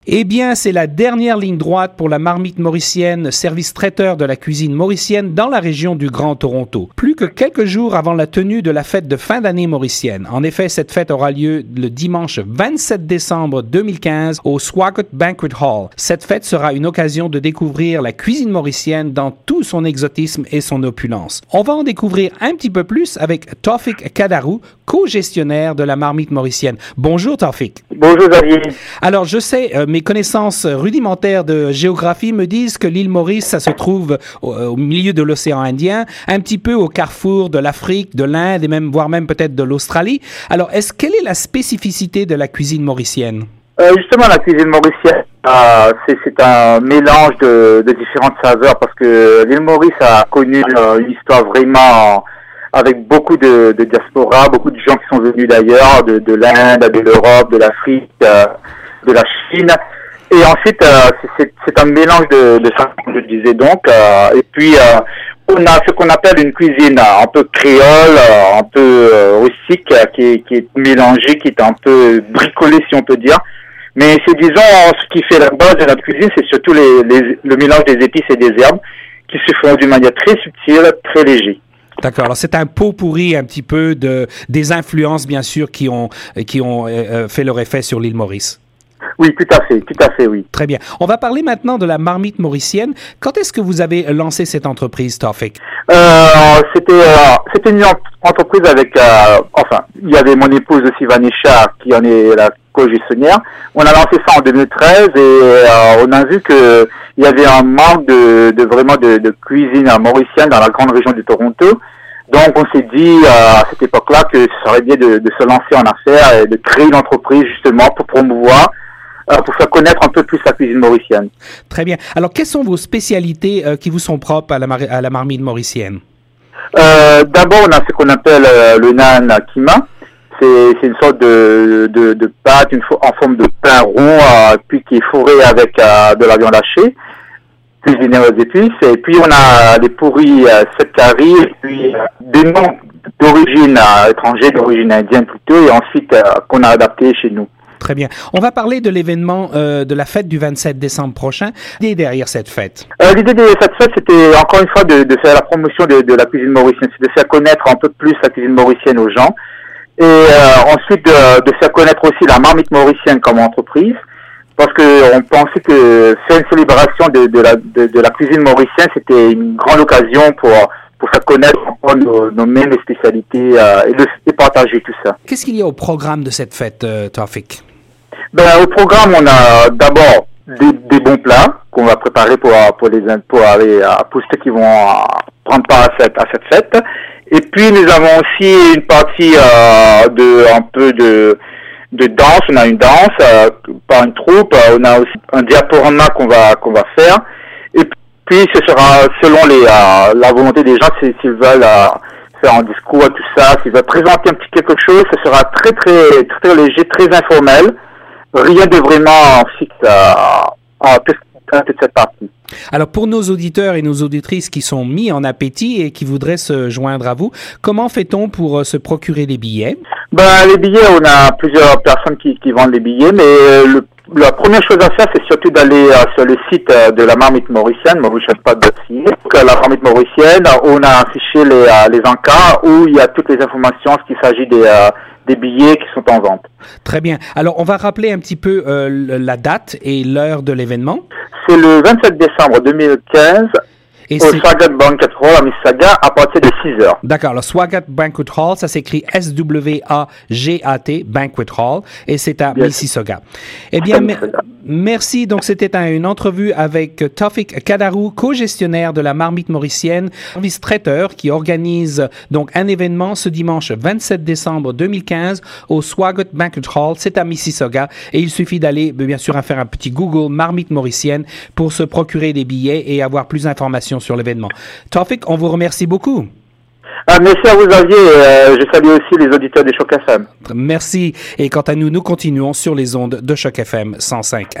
Eh bien, c'est la dernière ligne droite pour la marmite mauricienne, service traiteur de la cuisine mauricienne dans la région du Grand Toronto. Plus que quelques jours avant la tenue de la fête de fin d'année mauricienne. En effet, cette fête aura lieu le dimanche 27 décembre 2015 au Swagat Banquet Hall. Cette fête sera une occasion de découvrir la cuisine mauricienne dans tout son exotisme et son opulence. On va en découvrir un petit peu plus avec Taufik Kadarou, co-gestionnaire de la marmite mauricienne. Bonjour Taufik. Bonjour Xavier. Alors, je sais, mes connaissances rudimentaires de géographie me disent que l'île Maurice, ça se trouve au milieu de l'océan Indien, un petit peu au carrefour de l'Afrique, de l'Inde et même, voire même peut-être de l'Australie. Alors, quelle est la spécificité de la cuisine mauricienne? Justement, la cuisine mauricienne, c'est un mélange de différentes saveurs parce que l'île Maurice a connu une histoire vraiment avec beaucoup de diaspora, beaucoup de gens qui sont venus d'ailleurs, de l'Inde, de l'Europe, de l'Afrique, de la Chine. Et ensuite, c'est un mélange de ça, comme je disais donc. Et puis, on a ce qu'on appelle une cuisine un peu créole, un peu rustique, qui est mélangée, qui est un peu bricolée, si on peut dire. Mais c'est, disons, ce qui fait la base de notre cuisine, c'est surtout le mélange des épices et des herbes qui se font d'une manière très subtile, très léger. D'accord. Alors, c'est un pot pourri un petit peu des influences, bien sûr, qui ont fait leur effet sur l'île Maurice. Oui, tout à fait, oui. Très bien. On va parler maintenant de la marmite mauricienne. Quand est-ce que vous avez lancé cette entreprise, Taufik? C'était une entreprise avec, il y avait mon épouse aussi, Vanessa, qui en est la co-gestionnaire. On a lancé ça en 2013 et on a vu que il y avait un manque de cuisine mauricienne dans la grande région du Toronto. Donc, on s'est dit à cette époque-là que ce serait bien de se lancer en affaires et de créer une entreprise justement pour promouvoir, pour faire connaître un peu plus la cuisine mauricienne. Très bien. Alors, quelles sont vos spécialités qui vous sont propres à la marmite mauricienne? D'abord, on a ce qu'on appelle le naan kima. C'est une sorte de pâte en forme de pain rond, puis qui est fourré avec de la viande hachée, cuisiné aux épices. Et puis, on a des pourris septari, et puis des noms d'origine étrangère, d'origine indienne plutôt, et ensuite qu'on a adapté chez nous. Très bien. On va parler de l'événement de la fête du 27 décembre prochain. L'idée derrière cette fête? L'idée de cette fête, c'était encore une fois de faire la promotion de la cuisine mauricienne, c'est de faire connaître un peu plus la cuisine mauricienne aux gens, et ensuite de faire connaître aussi la marmite mauricienne comme entreprise, parce que on pensait que faire une célébration de la cuisine mauricienne, c'était une grande occasion pour faire connaître nos mêmes spécialités et partager tout ça. Qu'est-ce qu'il y a au programme de cette fête, Taufik? Au programme, on a d'abord des bons plats qu'on va préparer pour ceux qui vont prendre part à cette fête. Et puis nous avons aussi une partie un peu de danse. On a une danse par une troupe. On a aussi un diaporama qu'on va faire. Et puis ce sera selon la volonté des gens s'ils veulent faire un discours, tout ça, s'ils veulent présenter un petit quelque chose. Ce sera très très très léger, très informel. Rien de vraiment fixe à toute cette partie. Alors, pour nos auditeurs et nos auditrices qui sont mis en appétit et qui voudraient se joindre à vous, comment fait-on pour se procurer des billets? Les billets, on a plusieurs personnes qui vendent les billets, mais la première chose à faire, c'est surtout d'aller sur le site de la marmite mauricienne, mauritiuspat.ca. La marmite mauricienne, on a affiché les encarts où il y a toutes les informations s'il s'agit des billets qui sont en vente. Très bien. Alors, on va rappeler un petit peu la date et l'heure de l'événement. C'est le 27 décembre 2015 au Swagat Banquet Hall à Mississauga à partir de 6 heures. D'accord. Le Swagat Banquet Hall, ça s'écrit S-W-A-G-A-T, Banquet Hall, et c'est à Mississauga. Eh bien, merci. Donc, c'était une entrevue avec Taufik Kadarou, co-gestionnaire de la marmite mauricienne, service traiteur qui organise donc un événement ce dimanche 27 décembre 2015 au Swagat Banquet Hall. C'est à Mississauga et il suffit d'aller, bien sûr, à faire un petit Google marmite mauricienne pour se procurer des billets et avoir plus d'informations sur l'événement. Taufik, on vous remercie beaucoup. Merci à vous, Xavier. Je salue aussi les auditeurs de Choc FM. Merci. Et quant à nous, nous continuons sur les ondes de Choc FM 105.